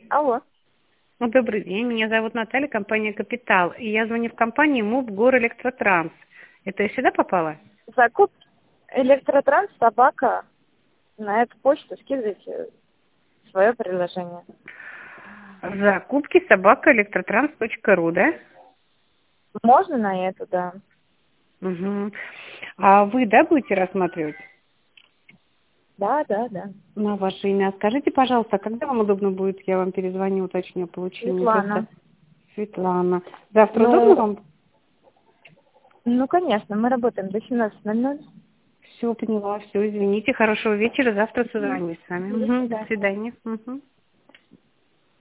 Алло. Ну, добрый день, меня зовут Наталья, компания «Капитал». И я звоню в компанию МУП «Гор Электротранс». Это я сюда попала? Закуп электротранс собака. На эту почту скидывайте свое предложение. Закупки собака электротранс.ру, да? Можно на эту, да. Угу. А вы, да, будете рассматривать Да, да, да. на ваше имя? Скажите, пожалуйста, когда вам удобно будет, я вам перезвоню, уточню о получении. Просто Светлана. Светлана. Завтра удобно Ну, вам? конечно, мы работаем до 17:00. Все, поняла, все, извините. Хорошего вечера, завтра созвонюсь с вами. До Мгм, до свидания. свидания. Мгм.